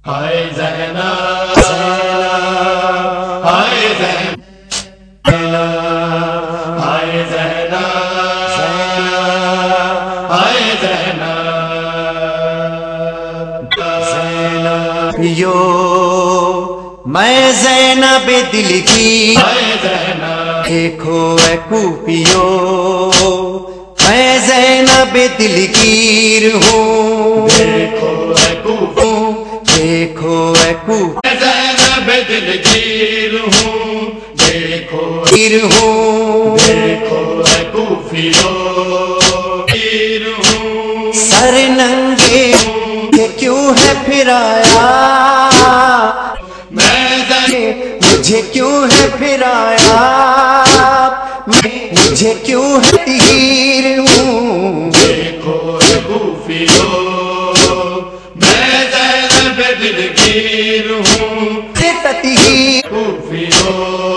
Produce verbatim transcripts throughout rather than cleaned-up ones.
ہائے زینب ہائے زینب ہائے زینب ہائے زینب you میں زینب دل کی ہائے زینب دیکھو اے کوپیو میں زینب دل گیر ہوں دیکھو اے کوفی دیکھو اے کوپیو زینب دل گیر ہوں دیکھو گیر ہوں دیکھو اے کوفیو گیر ہوں سر ننگے یہ کیوں ہے پھرایا میں زینب مجھے کیوں ہے پھرایا مجھے کیوں ہے تیر ہوں دیکھو اے کوفیو میں زینب دل گیر ہوں تتہیر کوفیو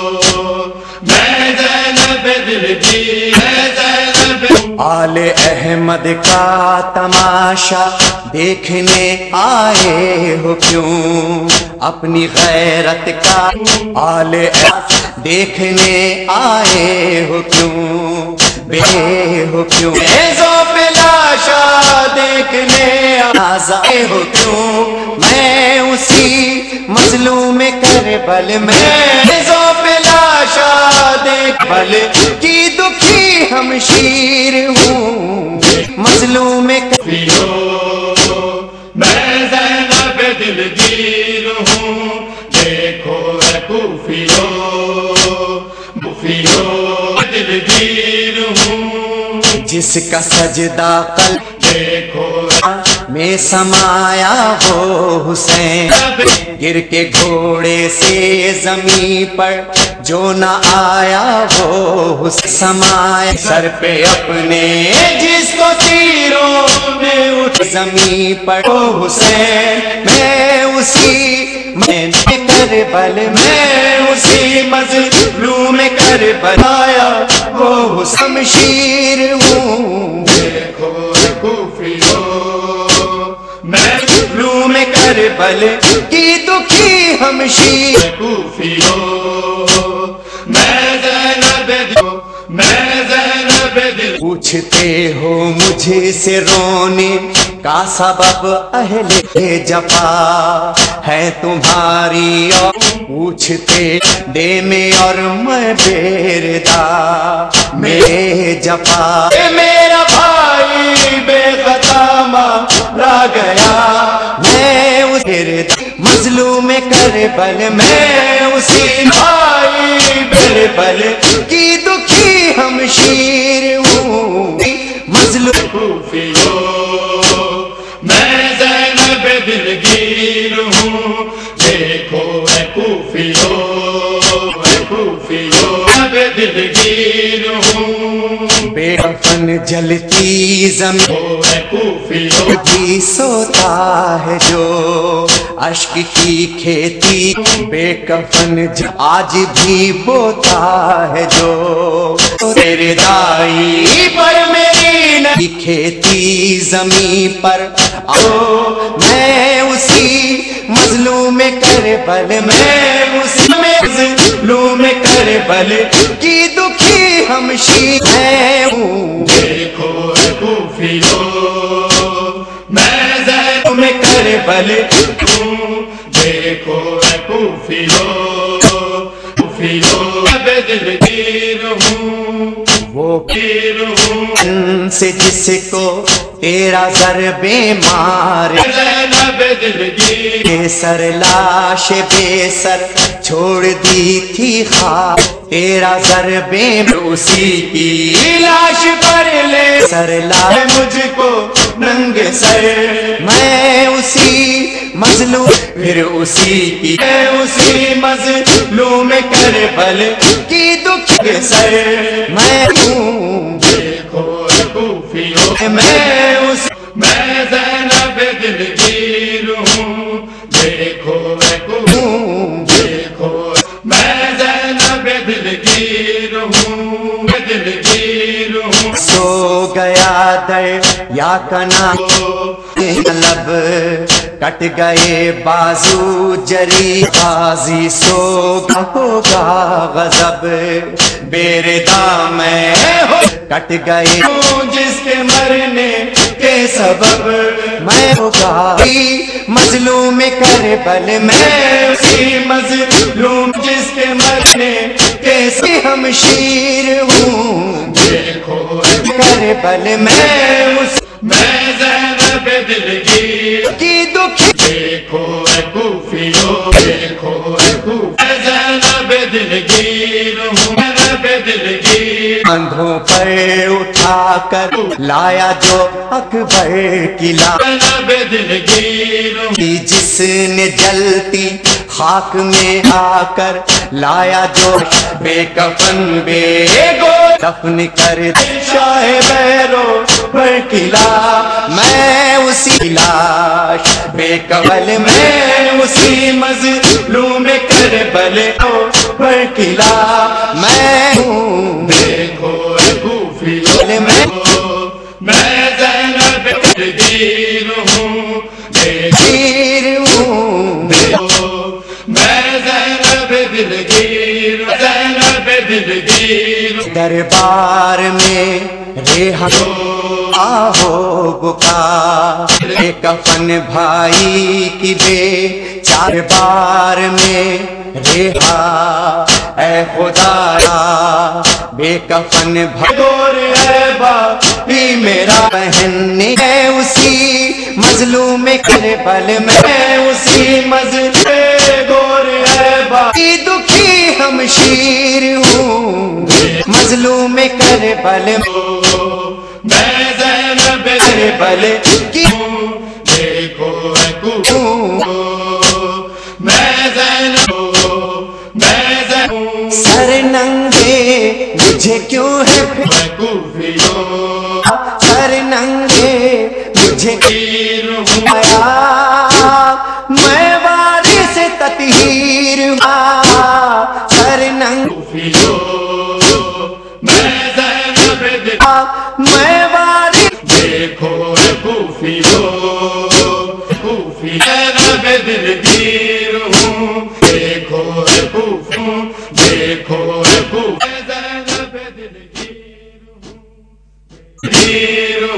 میں زینب دل گیر میں زینب آل احمد کا تماشا دیکھنے آئے ہو کیوں اپنی غیرت کا آل احمد دیکھنے آئے ہو کیوں بے ہو کیوں ایزو پلاشا دیکھنے آئے ہو کیوں میں اسی مظلوم کربل میں ایزو پلاشا دیکھ بل کی دکھی ہمشیر ہوں مظلوم کوفیو میں زینب دل گیر ہوں دیکھو اے کوفیو کوفیو دل گیر ہوں جس کا سجدہ قلب دیکھو میں سمایا ہو حسین گر کے گھوڑے سے زمین پر جو نہ آیا وہ حسین سمایا سر پہ اپنے جس کو تیروں میں اٹھ زمین پر وہ حسین میں اسی میں کربل میں اسی مظلوم کربل آیا وہ شمشیر ہوں دیکھو اے کوفیو میں مظلوم کربل کی دکھی ہمشیر کوفیو میں زینب دل میں زینب دل پوچھتے ہو مجھے سے رونے کا سبب اہل جفا ہے تمہاری اور پوچھتے دے میں اور میں بیردا میرے جفا میرا بھائی بے خطا مارا گیا میں اس مظلوم کربل میں اسی بھائی کربل کی دکھی ہمشیر ہوں مظلوم کوفیو میں زینب دل گیر ہوں دیکھو اے کوفیو اے کوفیو میں دل گیر ہوں بے کفن جلتی زمین اے کوفیو بھی سوتا ہے جو اشک کی کھیتی بے کفن آج بھی بوتا ہے جو تیرے دائی پر میری نئی کھیتی زمین پر آؤ میں اسی مظلوم کربل میں اسی مظلوم کربل کی دکھی ہمشیر ہوں دیکھو اے کوفیو میں زینب کربل ہوں دیکھو اے کوفیو کوفیو میں دل گیر ہوں وہ گیر ہوں سے جس کو تیرا ضرب مار زینب دل گیر بے سر لاش بے سر چھوڑ دی تھی خواہ تیرا ضرب اسی کی لاش پر لے سر لاش مجھ کو ننگ سر میں اسی مظلوم پھر اسی کی میں اسی مظلوم کربل کی دکھ سر میں ہوں دیکھو اے کوفیو میں اس میں زینب دل گیر ہوں دیکھو اے کوفیو دیکھو میں زینب دل گیر ہوں دل گیر ہوں سو گیا در یا کنا لب کٹ گئے بازو جری غازی سوگا ہوگا غضب بیرداں میں ہو کٹ گئے جس کے مرنے کے سبب میں ہوگا مظلوم کربل میں اسی مظلوم جس کے مرنے کیسے ہمشیر ہوں دیکھو کربل میں اس میں زینب دلگیر کی دکھی دیکھو اے کوفیو دیکھو اے کوفیو میں زینب دلگیر ہوں زینب دلگیر کندھوں پر اٹھا کر لایا جو اکبر کی لاش زینب دلگیر ہوں جس نے جلتی خاک میں آ کر لایا جو بے کفن بے گو دفن کر شاہ بیرو پر قلعہ میں اسی لاش بے قبل میں اسی مظلوم کربل پر قلعہ میں ہوں دیکھو اے کوفیو میں میں زینب دلگیر ہوں شیر ہوں میں زینب دلگیر زینب دلگیر دربار میں ریحاں آہو بکا اے کفن بھائی کی بے چار بار میں ریحاں اے خدا بے کفن بھگور اے باپی میرا بہن ہے اسی مظلوم کربل میں اسی مظلوم گور اے باپی دکھی ہمشیر ہوں مظلوم کربل میں زینب کربل کی دیکھو اے کوفیو میں زینب میں زینب سر ننگے مجھے کیوں ہے اے کوفیو سر ننگے مجھے دلگیر ہوں آیا میں وارث تطہیر ہوں سر ننگ کوفیو میں زینب دلگیر میں وارث دیکھو اے کوفیو کوفی زینب دلگیر ہوں دیکھو اے کوفیو دیکھو اے کوفی زینب دلگیر ہوں